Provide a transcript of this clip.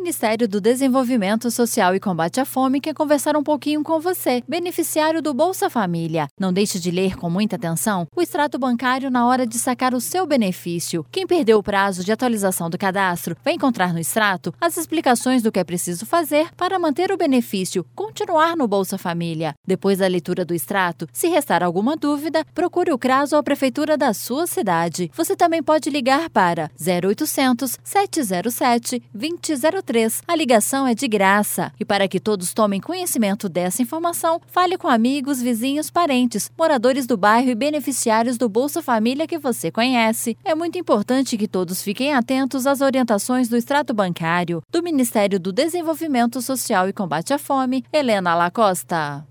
Ministério do Desenvolvimento Social e Combate à Fome quer conversar um pouquinho com você, beneficiário do Bolsa Família. Não deixe de ler com muita atenção o extrato bancário na hora de sacar o seu benefício. Quem perdeu o prazo de atualização do cadastro vai encontrar no extrato as explicações do que é preciso fazer para manter o benefício, continuar no Bolsa Família. Depois da leitura do extrato, se restar alguma dúvida, procure o CRAS ou a Prefeitura da sua cidade. Você também pode ligar para 0800 707 2003. A ligação é de graça. E para que todos tomem conhecimento dessa informação, fale com amigos, vizinhos, parentes, moradores do bairro e beneficiários do Bolsa Família que você conhece. É muito importante que todos fiquem atentos às orientações do extrato bancário. Do Ministério do Desenvolvimento Social e Combate à Fome, Helena Lacosta.